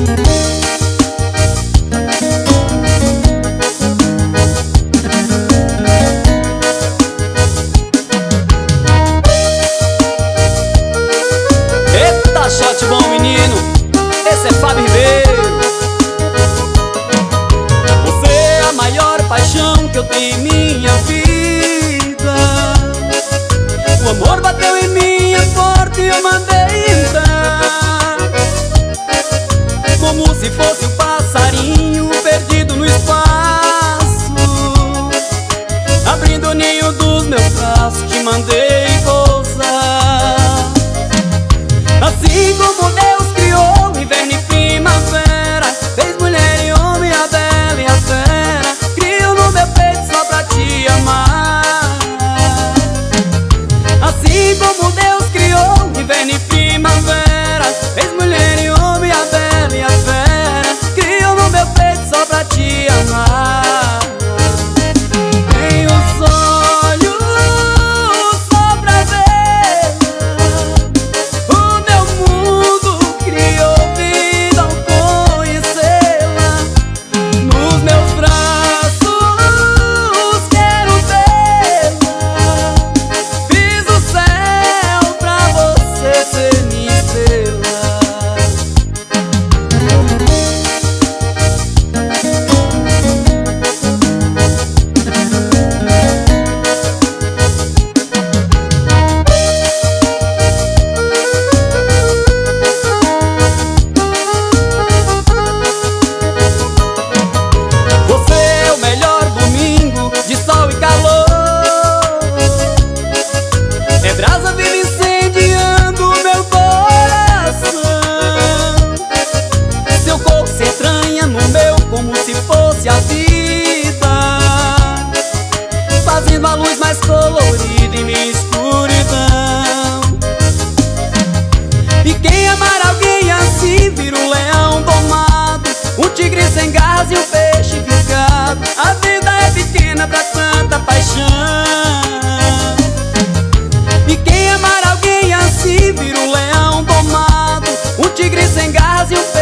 Eita, shot bom, menino. Esse é Fábio Ribeiro. Você é a maior paixão que eu tenho em minha vida. O amor bateu em mim, é forte e eu mandei entrar, como se fosse um passarinho perdido no espaço, abrindo o ninho dos meus braços, te mandei pousar. Assim como Deus criou inverno e primavera, fez mulher e homem, a bela e a fera, criou no meu peito só pra te amar. Assim como Deus criou inverno e primavera, fez mulher e homem, a bela e a fera, criou no meu peito só pra te amar. Tenho os olhos só pra ver, o meu mundo criou vida ao conhecê-la. Nos meus braços quero tê-la, fiz o céu pra você ser minha estrela. Você é o melhor domingo de sol e calor, é brasa viva incendiando meu coração. Seu corpo se entranha no meu como se fosse a vida, fazendo a luz mais colorida em minha escuridão. E quem amar alguém assim vira um leão domado, um tigre sem garras e um peixe fisgado. A vida é pequena pra tanta paixão. E quem amar alguém assim vira um leão domado, um tigre sem garras e um peixe